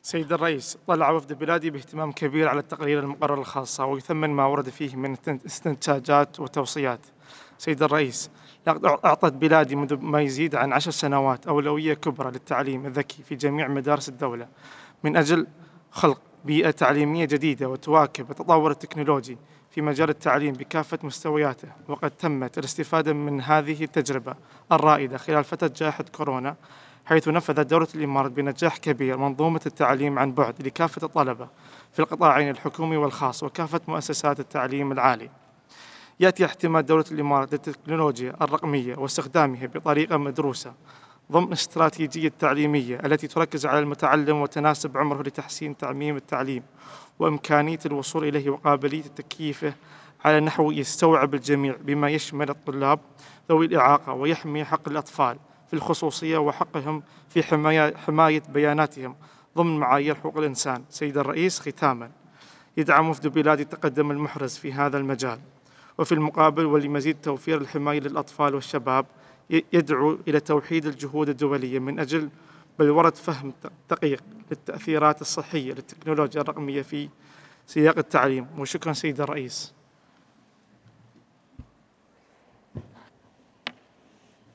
سيد الرئيس، طلع وفد بلادي باهتمام كبير على التقارير المقررة الخاصة ويثمن ما ورد فيه من استنتاجات وتوصيات. سيد الرئيس، لقد أعطت بلادي منذ ما يزيد عن 10 سنوات أولوية كبرى للتعليم الذكي في جميع مدارس الدولة، من أجل خلق بيئة تعليمية جديدة وتواكب التطور التكنولوجي في مجال التعليم بكافة مستوياته. وقد تمت الاستفادة من هذه التجربة الرائدة خلال فترة جائحة كورونا، حيث نفذت دولة الإمارات بنجاح كبير منظومة التعليم عن بعد لكافة الطلبة في القطاعين الحكومي والخاص وكافة مؤسسات التعليم العالي. يأتي اعتماد دولة الإمارات للتكنولوجيا الرقمية واستخدامها بطريقة مدروسة ضمن استراتيجية تعليمية التي تركز على المتعلم وتناسب عمره لتحسين تعميم التعليم وإمكانية الوصول إليه وقابلية تكييفه على نحو يستوعب الجميع، بما يشمل الطلاب ذوي الإعاقة، ويحمي حق الأطفال في الخصوصية وحقهم في حماية بياناتهم ضمن معايير حقوق الإنسان. سيد الرئيس، ختاماً، يدعم وفد بلادي التقدم المحرز في هذا المجال، وفي المقابل ولمزيد توفير الحماية للأطفال والشباب يدعو إلى توحيد الجهود الدولية من أجل بلورة فهم دقيق للتأثيرات الصحية للتكنولوجيا الرقمية في سياق التعليم. وشكرا سيد الرئيس.